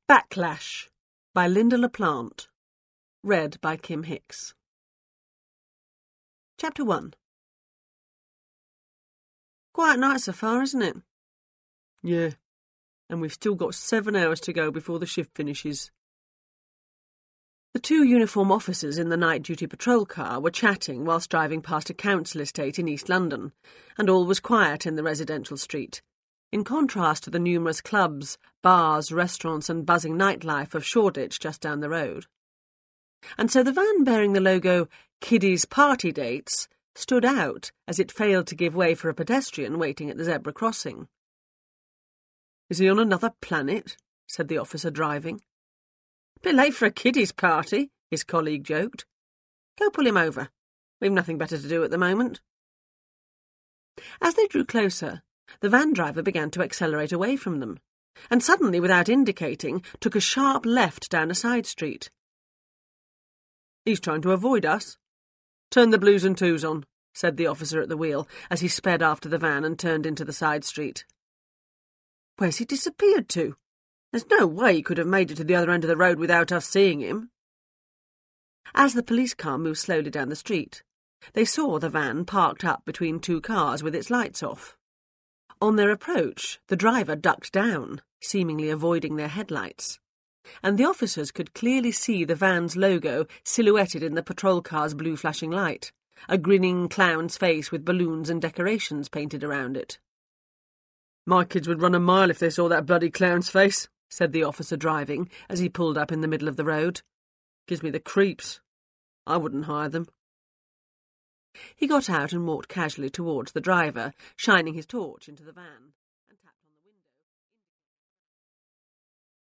Backlash by Linda LaPlante. Read by Kim Hicks. Chapter 1. Quiet night so far, isn't it? Yeah, and we've still got 7 hours to go before the shift finishes. The two uniform officers in the night-duty patrol car were chatting whilst driving past a council estate in East London, and all was quiet in the residential street, in contrast to the numerous clubs, bars, restaurants and buzzing nightlife of Shoreditch just down the road. And so the van bearing the logo Kiddies Party Dates stood out as it failed to give way for a pedestrian waiting at the zebra crossing. "Is he on another planet?" said the officer driving. "Bit late for a kiddies' party," his colleague joked. "Go pull him over. We've nothing better to do at the moment." As they drew closer, the van driver began to accelerate away from them, and suddenly, without indicating, took a sharp left down a side street. "He's trying to avoid us. Turn the blues and twos on," said the officer at the wheel, as he sped after the van and turned into the side street. "Where's he disappeared to? There's no way he could have made it to the other end of the road without us seeing him." As the police car moved slowly down the street, they saw the van parked up between two cars with its lights off. On their approach, the driver ducked down, seemingly avoiding their headlights, and the officers could clearly see the van's logo silhouetted in the patrol car's blue flashing light, a grinning clown's face with balloons and decorations painted around it. "My kids would run a mile if they saw that bloody clown's face," said the officer driving, as he pulled up in the middle of the road. "Gives me the creeps. I wouldn't hire them." He got out and walked casually towards the driver, shining his torch into the van.